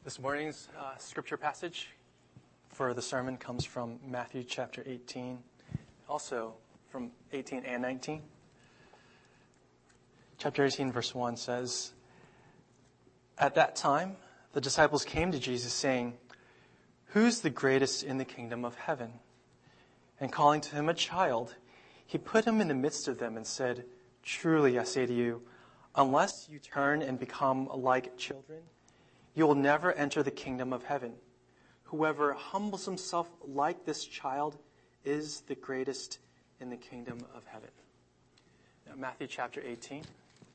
This morning's scripture passage for the sermon comes from Matthew chapter 18, also from 18 and 19. Chapter 18, verse 1 says, "At that time, the disciples came to Jesus saying, 'Who's the greatest in the kingdom of heaven?' And calling to him a child, he put him in the midst of them and said, 'Truly, I say to you, unless you turn and become like children, you will never enter the kingdom of heaven. Whoever humbles himself like this child is the greatest in the kingdom of heaven.'" Now, Matthew chapter 18,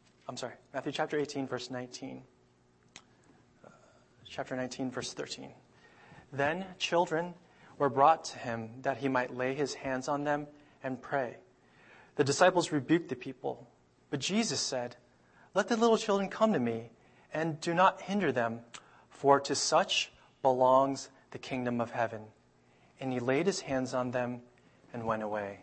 verse 19. Chapter 19, verse 13. "Then children were brought to him that he might lay his hands on them and pray. The disciples rebuked the people, but Jesus said, 'Let the little children come to me, and do not hinder them, for to such belongs the kingdom of heaven.' And he laid his hands on them and went away."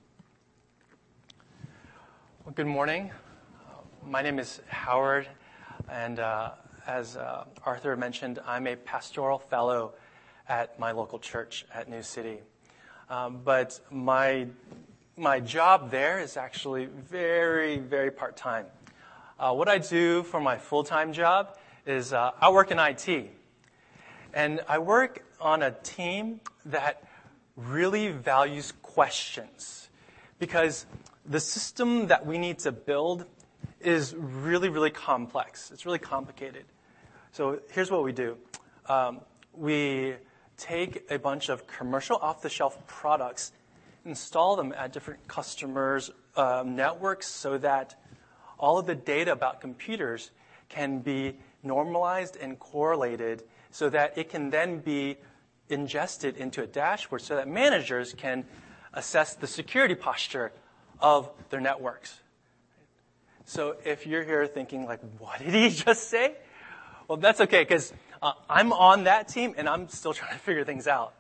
Well, good morning. My name is Howard, and as Arthur mentioned, I'm a pastoral fellow at my local church at New City. But my job there is actually very, very part-time. What I do for my full-time job is I work in IT. And I work on a team that really values questions, because the system that we need to build is really, really complex. It's really complicated. So here's what we do. We take a bunch of commercial off-the-shelf products, install them at different customers' networks so that all of the data about computers can be normalized and correlated so that it can then be ingested into a dashboard so that managers can assess the security posture of their networks. So if you're here thinking, like, what did he just say? Well, that's okay, because I'm on that team and I'm still trying to figure things out.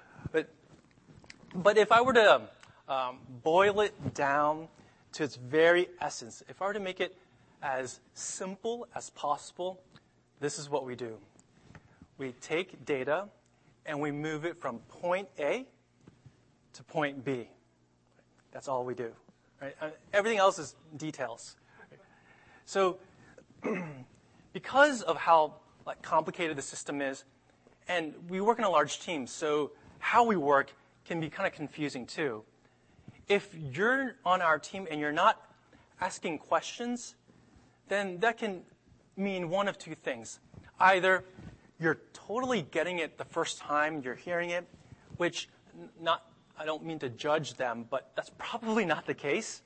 But if I were to boil it down to its very essence, if I were to make it as simple as possible, this is what we do. We take data and we move it from point A to point B. That's all we do. Right? Everything else is details. So because of how complicated the system is, and we work in a large team, so how we work can be kind of confusing too. If you're on our team and you're not asking questions, then that can mean one of two things. Either you're totally getting it the first time you're hearing it, which I don't mean to judge them, but that's probably not the case.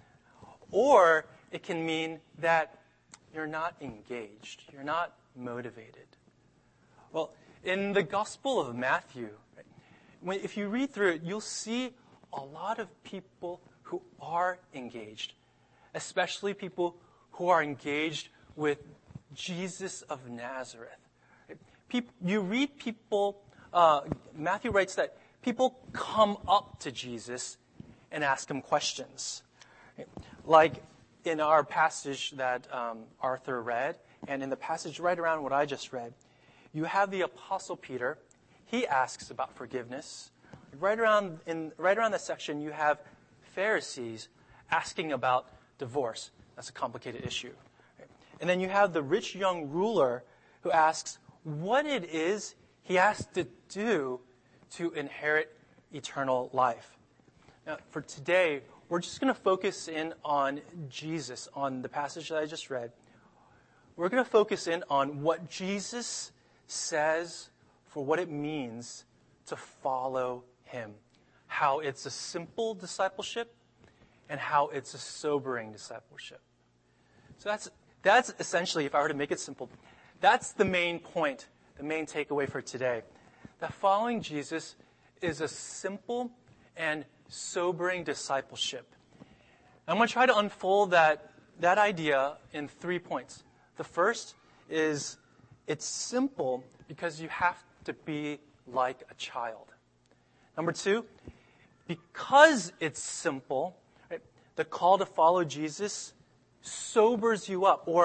Or it can mean that you're not engaged, you're not motivated. Well, in the Gospel of Matthew, if you read through it, you'll see a lot of people who are engaged, especially people who are engaged with Jesus of Nazareth. You read people, Matthew writes that people come up to Jesus and ask him questions. Like in our passage that Arthur read, and in the passage right around what I just read, you have the Apostle Peter. He asks about forgiveness. Right around the section, you have Pharisees asking about divorce. That's a complicated issue. And then you have the rich young ruler who asks what it is he has to do to inherit eternal life. Now, for today, we're just going to focus in on Jesus, on the passage that I just read. We're going to focus in on what Jesus says for what it means to follow him, how it's a simple discipleship and how it's a sobering discipleship. So that's essentially, if I were to make it simple, that's the main point, the main takeaway for today. That following Jesus is a simple and sobering discipleship. I'm going to try to unfold that idea in 3 points. The first is it's simple because you have to be like a child. Number 2, because it's simple, right, the call to follow Jesus sobers you up or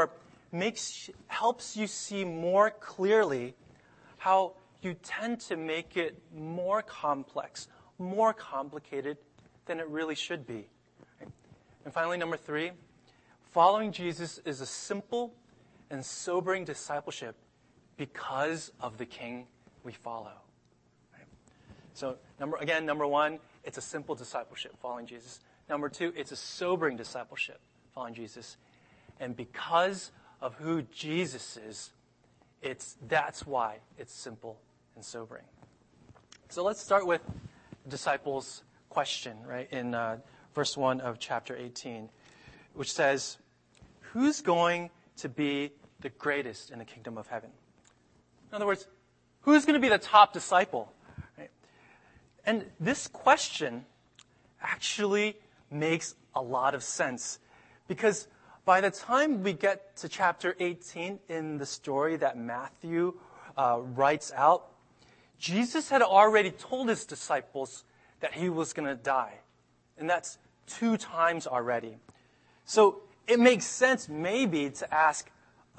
helps you see more clearly how you tend to make it more complex, more complicated than it really should be. And finally, number 3, following Jesus is a simple and sobering discipleship because of the King we follow. So, number 1, it's a simple discipleship, following Jesus. Number 2, it's a sobering discipleship, following Jesus. And because of who Jesus is, that's why it's simple and sobering. So let's start with the disciples' question, right, in verse 1 of chapter 18, which says, who's going to be the greatest in the kingdom of heaven? In other words, who's going to be the top disciple? Right? And this question actually makes a lot of sense, because by the time we get to chapter 18 in the story that Matthew writes out, Jesus had already told his disciples that he was going to die. And that's 2 times already. So it makes sense maybe to ask,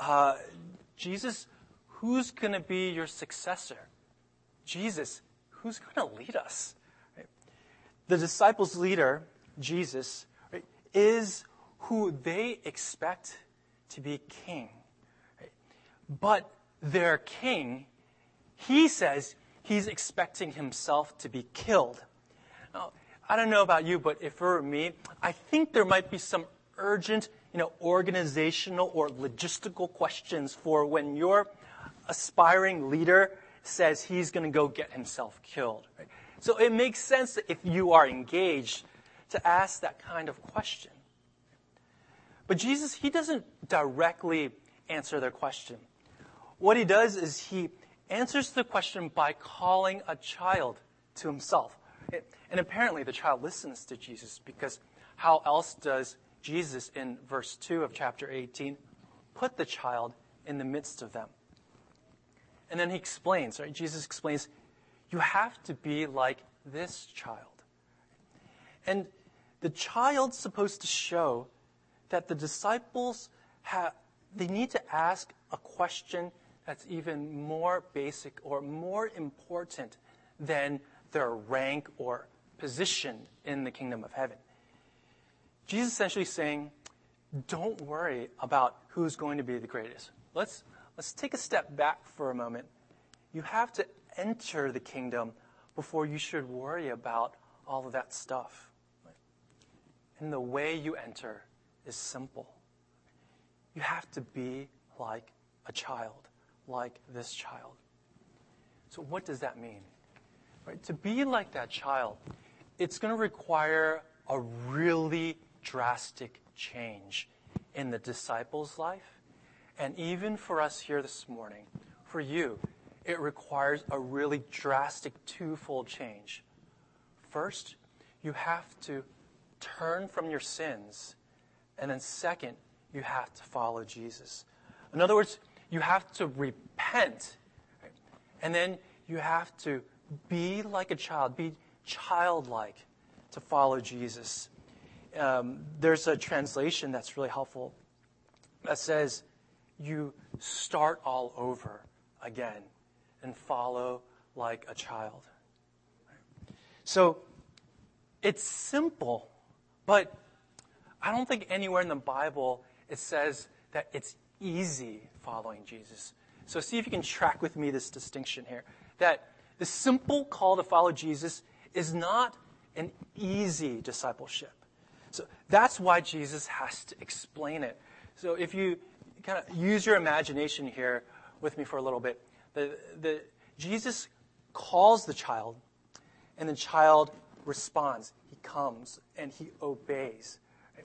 Jesus, who's going to be your successor? Jesus, who's going to lead us? Right? The disciples' leader, Jesus, right, is who they expect to be king. Right? But their king, he says he's expecting himself to be killed. Now, I don't know about you, but if it were me, I think there might be some urgent, organizational or logistical questions for when your aspiring leader says he's going to go get himself killed. Right? So it makes sense that if you are engaged to ask that kind of question. But Jesus, he doesn't directly answer their question. What he does is he answers the question by calling a child to himself. And apparently the child listens to Jesus, because how else does Jesus, in verse 2 of chapter 18, put the child in the midst of them? And then he explains, right? Jesus explains, you have to be like this child. And the child's supposed to show that the disciples they need to ask a question that's even more basic or more important than their rank or position in the kingdom of heaven. Jesus is essentially saying, don't worry about who's going to be the greatest. Let's take a step back for a moment. You have to enter the kingdom before you should worry about all of that stuff. And the way you enter is simple. You have to be like a child, like this child. So what does that mean? Right? To be like that child, it's going to require a really drastic change in the disciples' life. And even for us here this morning, for you, it requires a really drastic twofold change. First, you have to turn from your sins. And then second, you have to follow Jesus. In other words, you have to repent. Right? And then you have to be like a child, be childlike to follow Jesus. There's a translation that's really helpful that says, you start all over again and follow like a child. So it's simple, but I don't think anywhere in the Bible it says that it's easy following Jesus. So see if you can track with me this distinction here. That the simple call to follow Jesus is not an easy discipleship. So that's why Jesus has to explain it. So if you kind of use your imagination here with me for a little bit, Jesus calls the child, and the child responds. He comes and he obeys.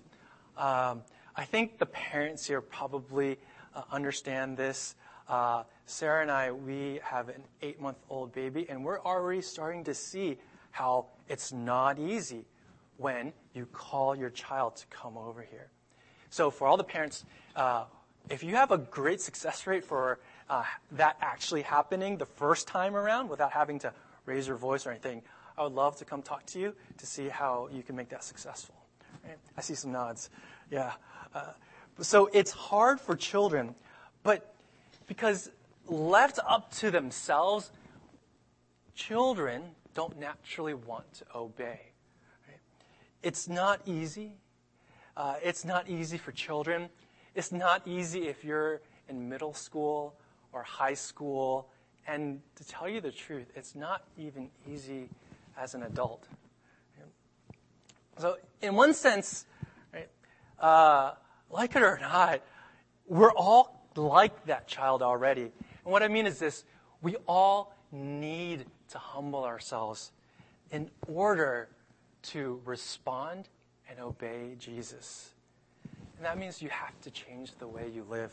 I think the parents here probably understand this. Sarah and I, we have an 8-month-old baby, and we're already starting to see how it's not easy when you call your child to come over here. So for all the parents, if you have a great success rate for that actually happening the first time around without having to raise your voice or anything, I would love to come talk to you to see how you can make that successful. Right? I see some nods. Yeah. So it's hard for children, but because left up to themselves, children don't naturally want to obey. Right? It's not easy. It's not easy for children. It's not easy if you're in middle school or high school. And to tell you the truth, it's not even easy as an adult. So in one sense, right, like it or not, we're all like that child already. And what I mean is this: we all need to humble ourselves in order to respond and obey Jesus. And that means you have to change the way you live.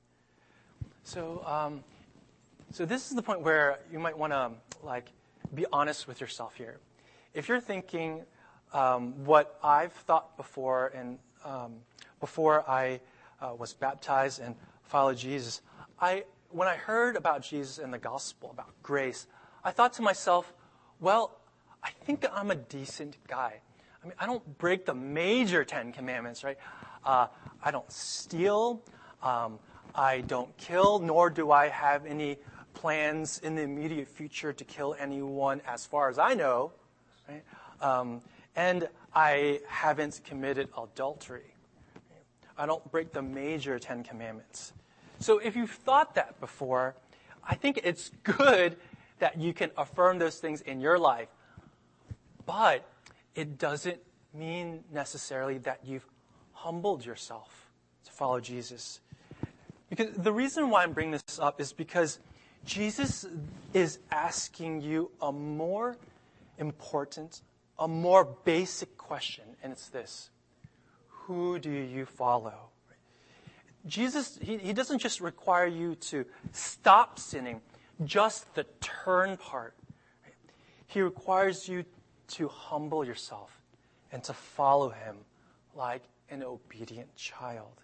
So this is the point where you might want to be honest with yourself here. If you're thinking what I've thought before, and before I was baptized and followed Jesus, when I heard about Jesus and the gospel, about grace, I thought to myself, well, I think I'm a decent guy. I mean, I don't break the major 10 commandments, right? I don't steal. I don't kill, nor do I have any plans in the immediate future to kill anyone as far as I know. Right? And I haven't committed adultery. I don't break the major 10 commandments. So if you've thought that before, I think it's good that you can affirm those things in your life. But it doesn't mean necessarily that you've humbled yourself to follow Jesus. Because the reason why I'm bringing this up is because Jesus is asking you a more important, a more basic question, and it's this: who do you follow? Jesus, he doesn't just require you to stop sinning, just the turn part. He requires you to humble yourself and to follow him like an obedient child.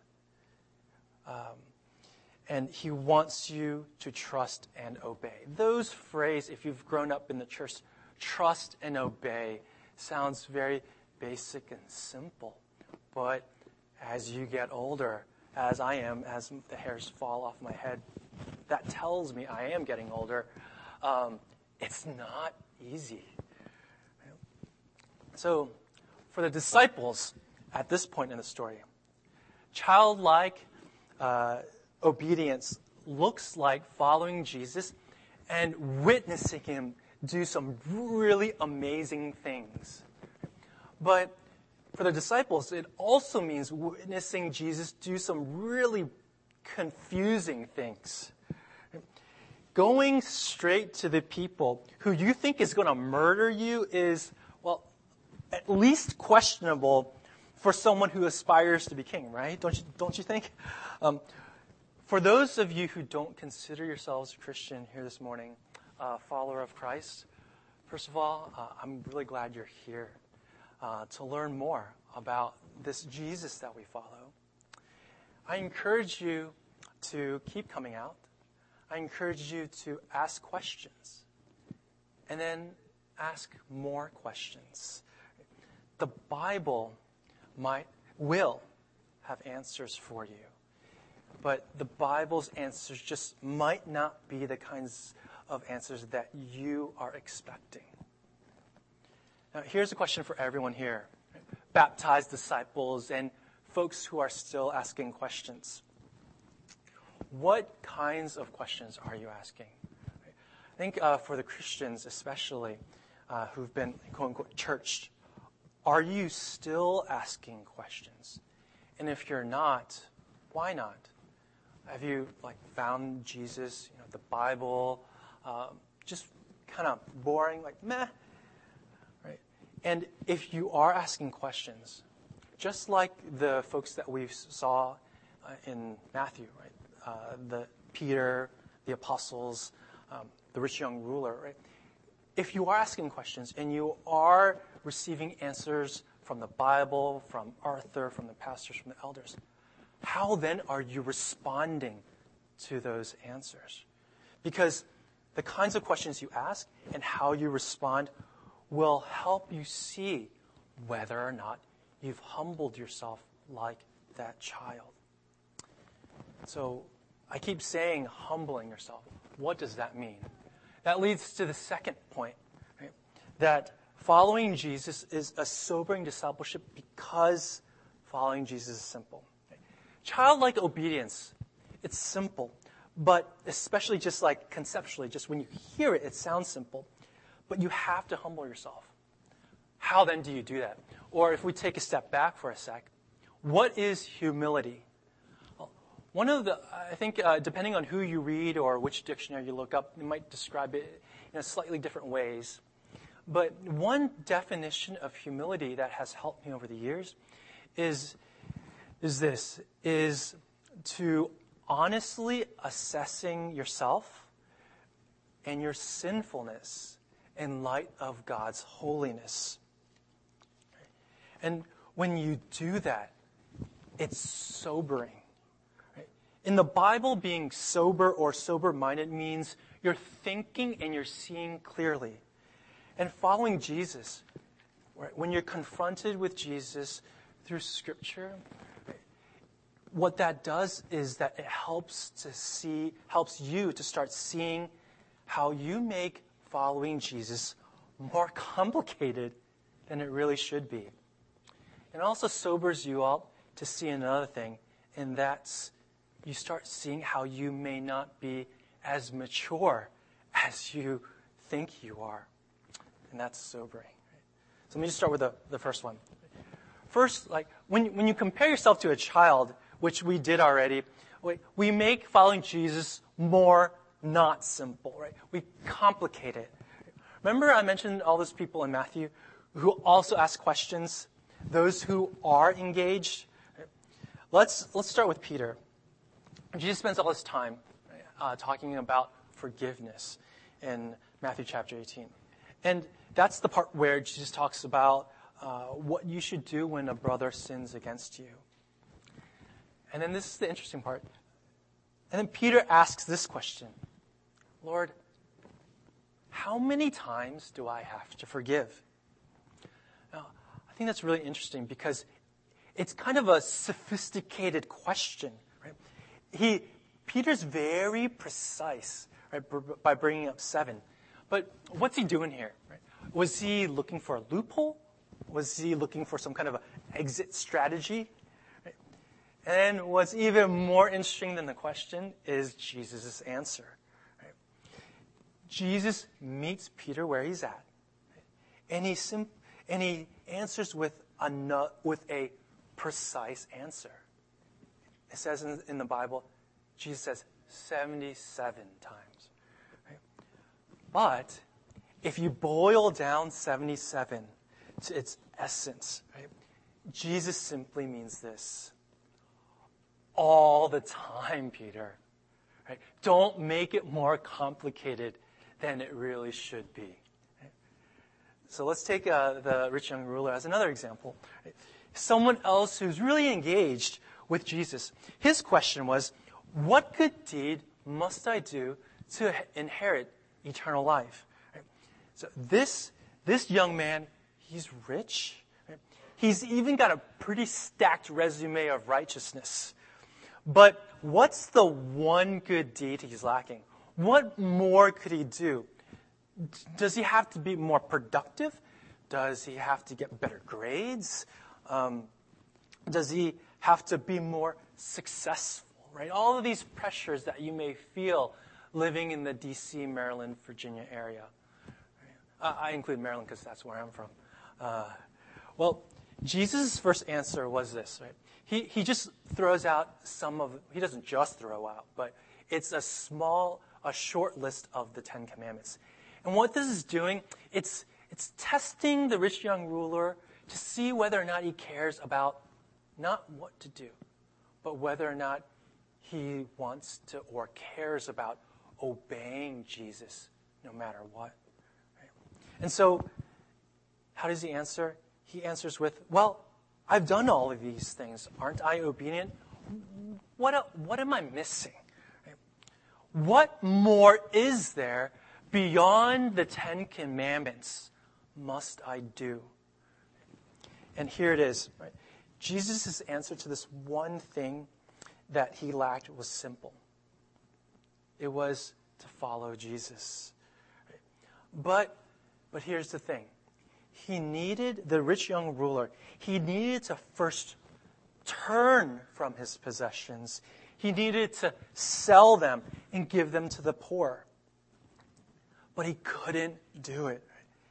And he wants you to trust and obey. Those phrases, if you've grown up in the church, trust and obey, sounds very basic and simple. But as you get older, as I am, as the hairs fall off my head, that tells me I am getting older. It's not easy. So, for the disciples at this point in the story, childlike obedience looks like following Jesus and witnessing him do some really amazing things. But for the disciples, it also means witnessing Jesus do some really confusing things. Going straight to the people who you think is going to murder you is, well, at least questionable for someone who aspires to be king, right? Don't you think? For those of you who don't consider yourselves a Christian here this morning, a follower of Christ, first of all, I'm really glad you're here to learn more about this Jesus that we follow. I encourage you to keep coming out. I encourage you to ask questions and then ask more questions. The Bible will have answers for you, but the Bible's answers just might not be the kinds of answers that you are expecting. Now, here's a question for everyone here, baptized disciples and folks who are still asking questions. What kinds of questions are you asking? I think for the Christians especially, who've been, quote-unquote, churched, are you still asking questions? And if you're not, why not? Have you found Jesus, the Bible, just kind of boring, meh? Right? And if you are asking questions, just like the folks that we saw in Matthew, right? The Peter, the apostles, the rich young ruler, right? If you are asking questions and you are receiving answers from the Bible, from Arthur, from the pastors, from the elders, how then are you responding to those answers? Because the kinds of questions you ask and how you respond will help you see whether or not you've humbled yourself like that child. So I keep saying humbling yourself. What does that mean? That leads to the second point, right? That following Jesus is a sobering discipleship because following Jesus is simple. Right? Childlike obedience, it's simple, but especially just like conceptually, just when you hear it, it sounds simple, but you have to humble yourself. How then do you do that? Or if we take a step back for a sec, what is humility? One of the, I think, depending on who you read or which dictionary you look up, it might describe it in slightly different ways. But one definition of humility that has helped me over the years is to honestly assessing yourself and your sinfulness in light of God's holiness. And when you do that, it's sobering. In the Bible, being sober or sober-minded means you're thinking and you're seeing clearly. And following Jesus, right, when you're confronted with Jesus through Scripture, right, what that does is that it helps you to start seeing how you make following Jesus more complicated than it really should be. It also sobers you up to see another thing, and that's you start seeing how you may not be as mature as you think you are. And that's sobering. So let me just start with the first one. First, like when you compare yourself to a child, which we did already, we make following Jesus more not simple, right? We complicate it. Remember I mentioned all those people in Matthew who also ask questions, those who are engaged? Let's start with Peter. Jesus spends all his time talking about forgiveness in Matthew chapter 18. And that's the part where Jesus talks about what you should do when a brother sins against you. And then this is the interesting part. And then Peter asks this question, Lord, how many times do I have to forgive? Now, I think that's really interesting because it's kind of a sophisticated question. Peter's very precise, right, by bringing up 7. But what's he doing here? Right? Was he looking for a loophole? Was he looking for some kind of an exit strategy? Right? And what's even more interesting than the question is Jesus' answer. Right? Jesus meets Peter where he's at, right? And he answers with a precise answer. It says in the Bible, Jesus says 77 times. Right? But if you boil down 77 to its essence, right, Jesus simply means this. All the time, Peter. Right? Don't make it more complicated than it really should be. Right? So let's take the rich young ruler as another example. Right? Someone else who's really engaged with Jesus. His question was, what good deed must I do to inherit eternal life? Right? So this young man, he's rich. Right? He's even got a pretty stacked resume of righteousness. But what's the one good deed he's lacking? What more could he do? Does he have to be more productive? Does he have to get better grades? Does he have to be more successful, right? All of these pressures that you may feel living in the D.C., Maryland, Virginia area. I include Maryland because that's where I'm from. Well, Jesus' first answer was this, right? He just throws out he doesn't just throw out, but it's a short list of the 10 Commandments. And what this is doing, it's testing the rich young ruler to see whether or not he cares about not what to do, but whether or not he wants to or cares about obeying Jesus no matter what. Right? And so, how does he answer? He answers with, well, I've done all of these things. Aren't I obedient? What am I missing? Right? What more is there beyond the 10 Commandments must I do? And here it is. Right? Jesus' answer to this one thing that he lacked was simple. It was to follow Jesus. But here's the thing. The rich young ruler, he needed to first turn from his possessions. He needed to sell them and give them to the poor. But he couldn't do it.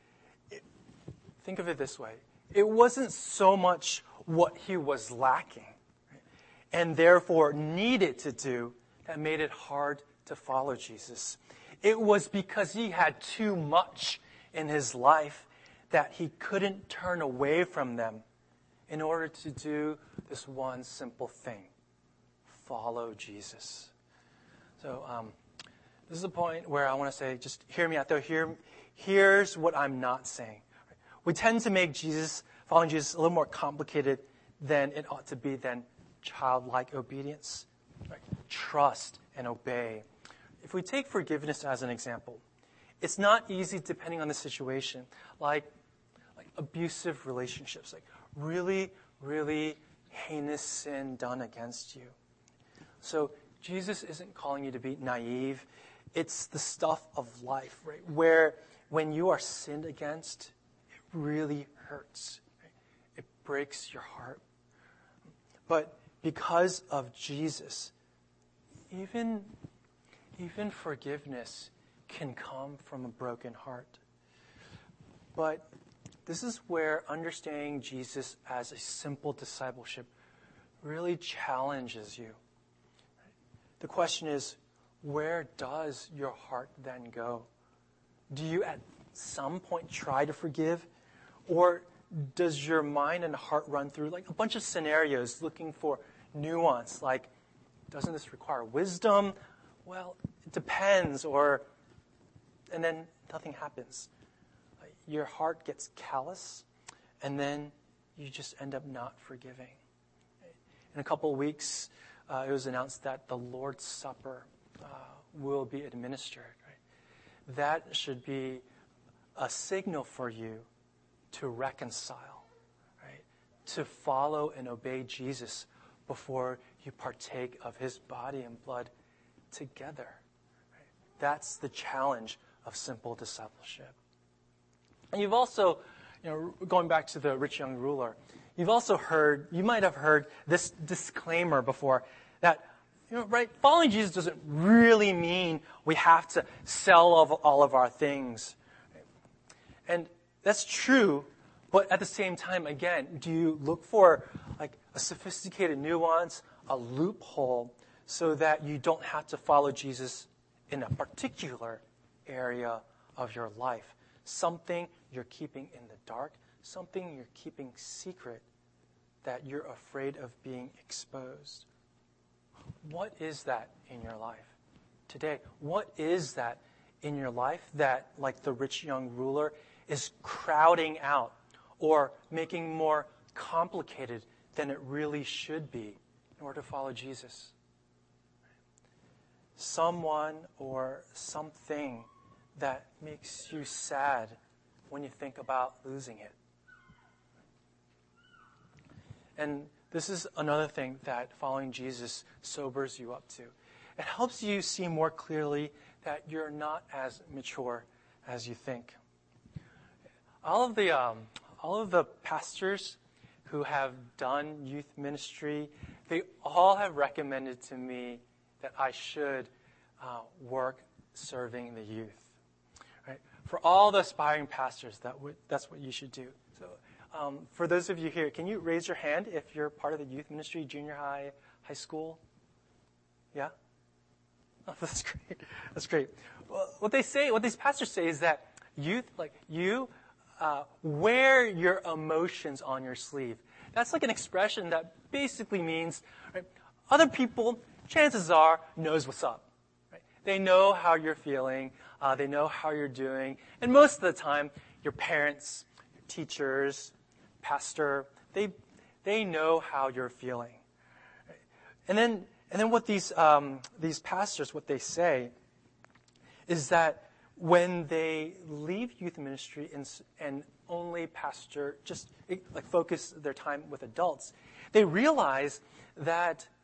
Think of it this way. It wasn't so much what he was lacking and therefore needed to do that made it hard to follow Jesus. It was because he had too much in his life that he couldn't turn away from them in order to do this one simple thing: follow Jesus. So this is a point where I want to say, just hear me out though. Here's what I'm not saying. We tend to make following Jesus a little more complicated than it ought to be, than childlike obedience. Right? Trust and obey. If we take forgiveness as an example, it's not easy depending on the situation. Like abusive relationships, like really, really heinous sin done against you. So Jesus isn't calling you to be naive. It's the stuff of life, right? Where when you are sinned against, it really hurts. Right? It breaks your heart. But because of Jesus, even forgiveness can come from a broken heart. But this is where understanding Jesus as a simple discipleship really challenges you. The question is, where does your heart then go? Do you at some point try to forgive? Or does your mind and heart run through like a bunch of scenarios looking for nuance? Like, doesn't this require wisdom? Well, it depends. And then nothing happens. Your heart gets callous, and then you just end up not forgiving. In a couple of weeks, it was announced that the Lord's Supper will be administered. Right? That should be a signal for you to reconcile, right? To follow and obey Jesus before you partake of his body and blood together. Right? That's the challenge of simple discipleship. And you've also, going back to the rich young ruler, you might have heard this disclaimer before that, right, following Jesus doesn't really mean we have to sell all of our things. And that's true, but at the same time, again, do you look for like a sophisticated nuance, a loophole, so that you don't have to follow Jesus in a particular area of your life? Something you're keeping in the dark, something you're keeping secret that you're afraid of being exposed. What is that in your life today? What is that in your life that, like the rich young ruler, is crowding out or making more complicated than it really should be in order to follow Jesus? Someone or something that makes you sad when you think about losing it. And this is another thing that following Jesus sobers you up to. It helps you see more clearly that you're not as mature as you think. All of the pastors who have done youth ministry, they all have recommended to me that I should work serving the youth. Right? For all the aspiring pastors, that's what you should do. So, for those of you here, can you raise your hand if you're part of the youth ministry, junior high, high school? Yeah? Oh, that's great. That's great. Well, what these pastors say is that youth, like you, wear your emotions on your sleeve. That's like an expression that basically means, right, other people, chances are, knows what's up. Right? They know how you're feeling. They know how you're doing. And most of the time, your parents, your teachers, pastor, they know how you're feeling. Right? And then what these pastors, what they say is that when they leave youth ministry and only pastor, just like focus their time with adults, they realize that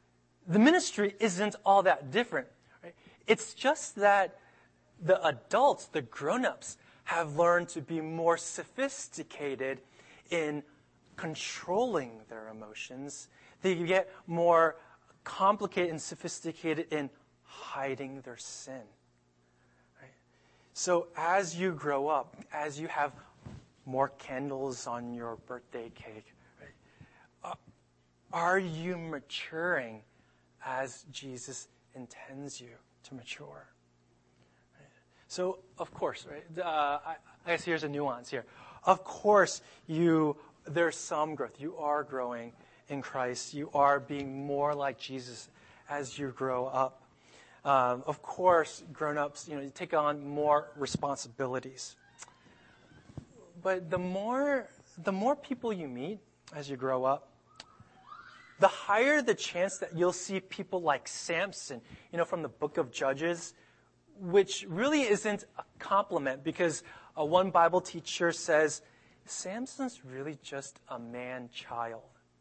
the ministry isn't all that different. Right? It's just that the adults, the grown-ups, have learned to be more sophisticated in controlling their emotions. They get more complicated and sophisticated in hiding their sin. Right? So as you grow up, as you have more candles on your birthday cake, right, are you maturing as Jesus intends you to mature? Right? So, of course, right, I guess here's a nuance here. Of course, there's some growth. You are growing in Christ. You are being more like Jesus as you grow up. Of course, grown-ups, you take on more responsibilities. But the more people you meet as you grow up, the higher the chance that you'll see people like Samson, from the book of Judges, which really isn't a compliment because one Bible teacher says, Samson's really just a man-child.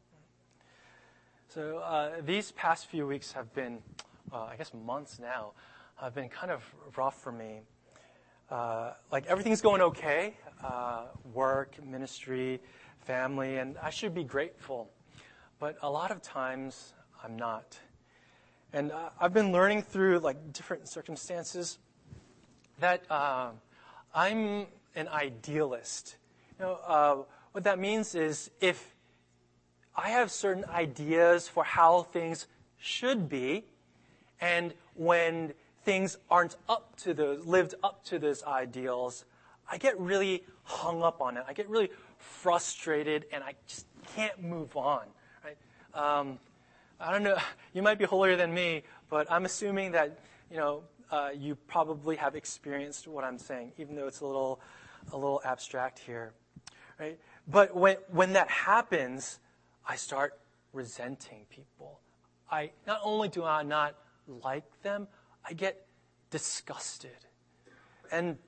So these past few weeks have been, months now, have been kind of rough for me. Everything's going okay, work, ministry, family, and I should be grateful. But a lot of times, I'm not. And I've been learning through different circumstances that I'm an idealist. What that means is if I have certain ideas for how things should be, and when things aren't lived up to those ideals, I get really hung up on it. I get really frustrated, and I just can't move on. Right? I don't know. You might be holier than me, but I'm assuming that you probably have experienced what I'm saying, even though it's a little abstract here. Right? But when that happens, I start resenting people. Not only do I not like them, I get disgusted. And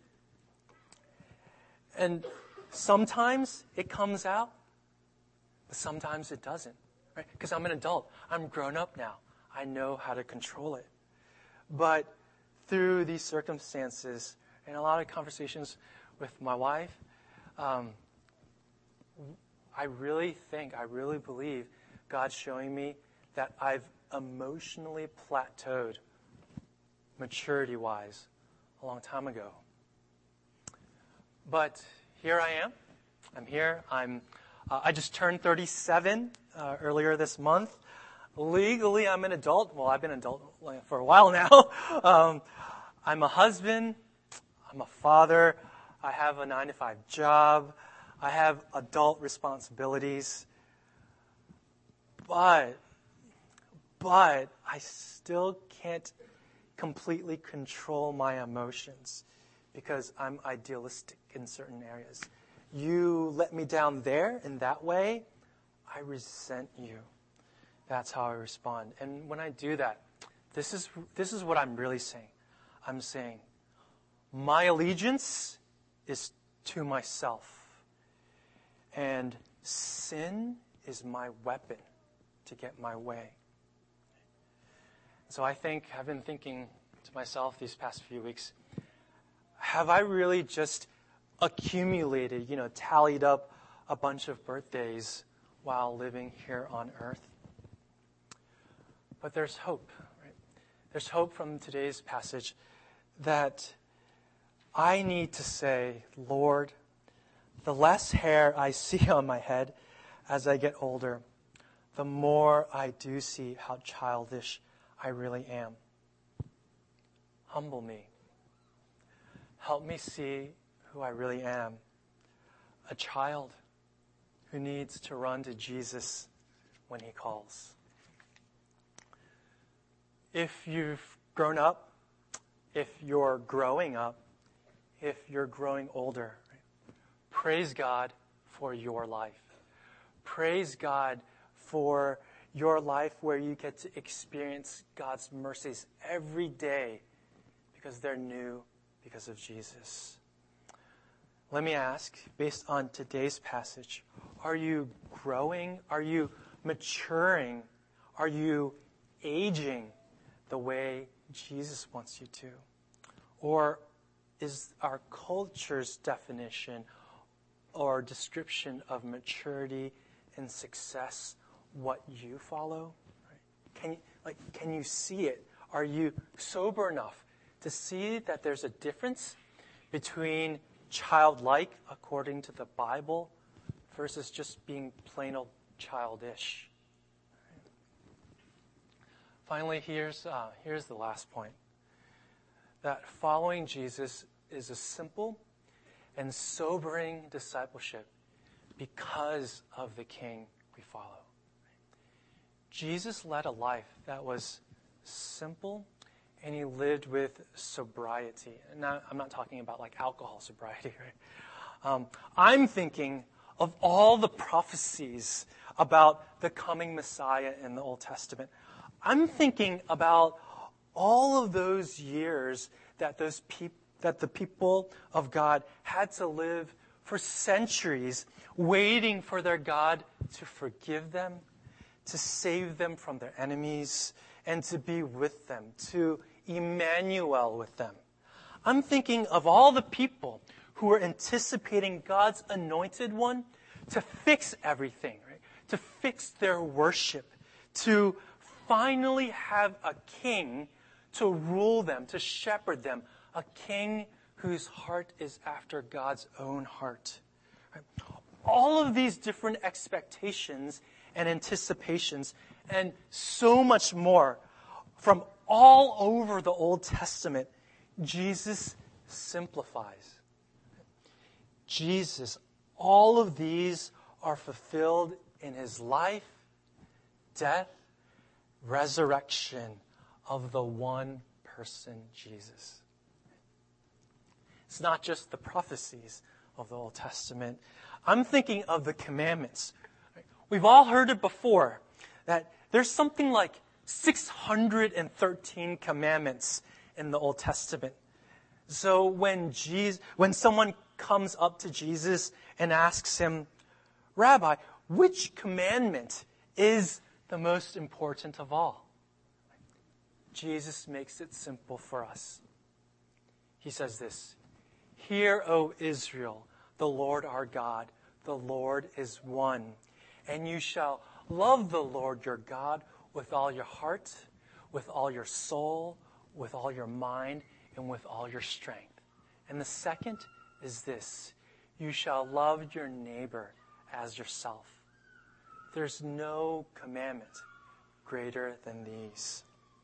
sometimes it comes out, but sometimes it doesn't. Right? Because I'm an adult. I'm grown up now. I know how to control it. But through these circumstances and a lot of conversations with my wife, I really believe God's showing me that I've emotionally plateaued, maturity-wise, a long time ago. But here I am. I'm here. I just turned 37 earlier this month. Legally, I'm an adult. Well, I've been an adult for a while now. I'm a husband. I'm a father. I have a 9-to-5 job. I have adult responsibilities. But I still can't completely control my emotions because I'm idealistic in certain areas. You let me down there in that way, I resent you. That's how I respond. And when I do that, this is what I'm really saying. I'm saying, my allegiance is to myself. And sin is my weapon to get my way. So I've been thinking to myself these past few weeks, have I really just accumulated, tallied up a bunch of birthdays while living here on earth? But there's hope, right? There's hope from today's passage that I need to say, Lord, the less hair I see on my head as I get older, the more I do see how childish I really am. Humble me. Help me see who I really am. A child who needs to run to Jesus when he calls. If you've grown up, if you're growing up, if you're growing older, praise God for your life. Praise God for your life where you get to experience God's mercies every day because they're new because of Jesus. Let me ask, based on today's passage, are you growing? Are you maturing? Are you aging the way Jesus wants you to? Or is our culture's definition or description of maturity and success what you follow? Can you see it? Are you sober enough to see that there's a difference between childlike, according to the Bible, versus just being plain old childish? Finally, here's the last point. That following Jesus is a simple and sobering discipleship because of the King we follow. Jesus led a life that was simple, and he lived with sobriety. And now, I'm not talking about like alcohol sobriety, right? I'm thinking of all the prophecies about the coming Messiah in the Old Testament. I'm thinking about all of those years that the people of God had to live for centuries, waiting for their God to forgive them, to save them from their enemies, and to be with them, to Emmanuel with them. I'm thinking of all the people who were anticipating God's anointed one to fix everything, right? To fix their worship, to finally have a king to rule them, to shepherd them, a king whose heart is after God's own heart. Right? All of these different expectations and anticipations and so much more from all over the Old Testament, Jesus simplifies. Jesus, all of these are fulfilled in his life, death, resurrection of the one person, Jesus. It's not just the prophecies of the Old Testament. I'm thinking of the commandments. We've all heard it before, that there's something like 613 commandments in the Old Testament. So when someone comes up to Jesus and asks him, Rabbi, which commandment is the most important of all? Jesus makes it simple for us. He says this, Hear, O Israel, the Lord our God, the Lord is one. And you shall love the Lord your God with all your heart, with all your soul, with all your mind, and with all your strength. And the second is this, you shall love your neighbor as yourself. There's no commandment greater than these.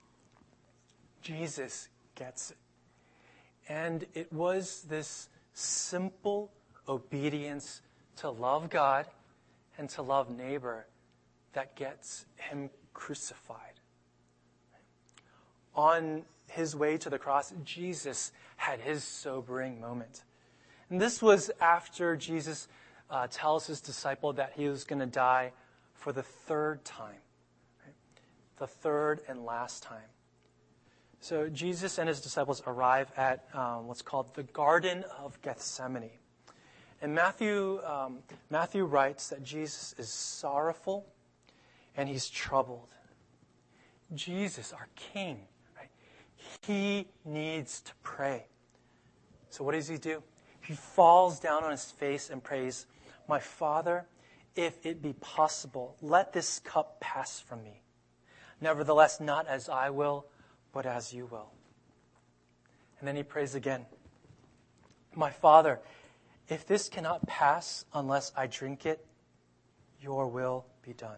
Jesus gets it. And it was this simple obedience to love God and to love neighbor that gets him crucified. On his way to the cross, Jesus had his sobering moment. And this was after Jesus tells his disciple that he was going to die for the third time. Right? The third and last time. So Jesus and his disciples arrive at what's called the Garden of Gethsemane. And Matthew writes that Jesus is sorrowful and he's troubled. Jesus, our King, right? He needs to pray. So what does he do? He falls down on his face and prays, My Father, if it be possible, let this cup pass from me. Nevertheless, not as I will, but as you will. And then he prays again, My Father, if this cannot pass unless I drink it, your will be done.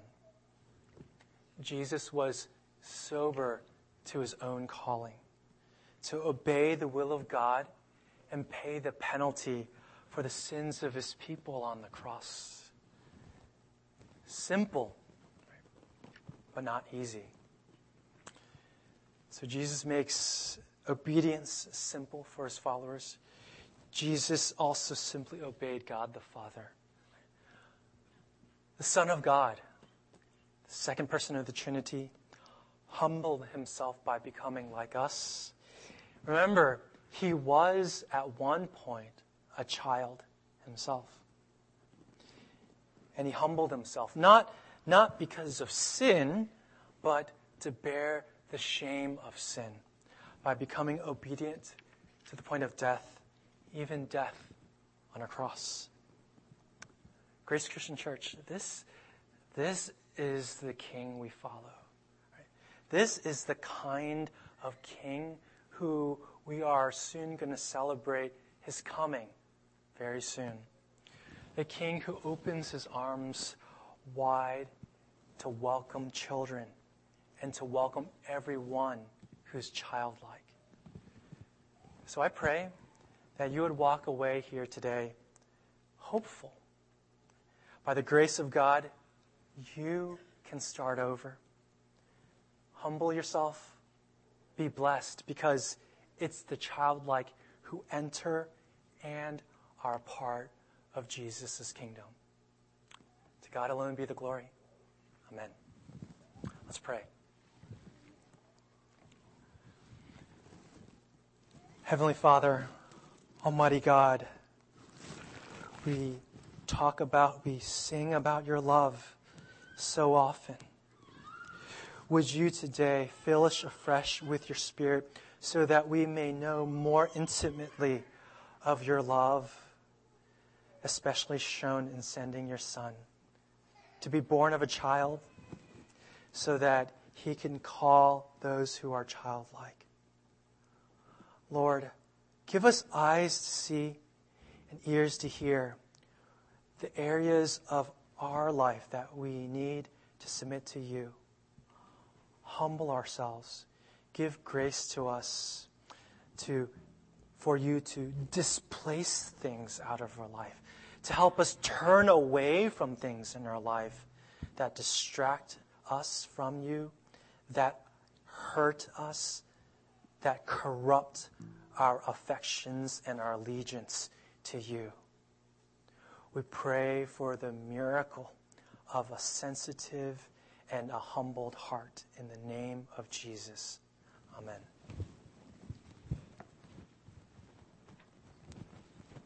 Jesus was sober to his own calling, to obey the will of God and pay the penalty for the sins of his people on the cross. Simple, but not easy. So Jesus makes obedience simple for his followers. Jesus also simply obeyed God the Father. The Son of God, the second person of the Trinity, humbled himself by becoming like us. Remember, he was at one point a child himself. And he humbled himself, not because of sin, but to bear the shame of sin by becoming obedient to the point of death, even death on a cross. Grace Christian Church, this is the King we follow. Right? This is the kind of King who we are soon going to celebrate his coming very soon. The King who opens his arms wide to welcome children and to welcome everyone who's childlike. So I pray that you would walk away here today hopeful. By the grace of God, you can start over. Humble yourself. Be blessed, because it's the childlike who enter and are part of Jesus' kingdom. To God alone be the glory. Amen. Let's pray. Heavenly Father, Almighty God, we sing about your love so often. Would you today fill us afresh with your Spirit so that we may know more intimately of your love, especially shown in sending your Son to be born of a child so that he can call those who are childlike. Lord, give us eyes to see and ears to hear the areas of our life that we need to submit to you. Humble ourselves. Give grace to us for you to displace things out of our life, to help us turn away from things in our life that distract us from you, that hurt us, that corrupt our affections and our allegiance to you. We pray for the miracle of a sensitive and a humbled heart in the name of Jesus. Amen.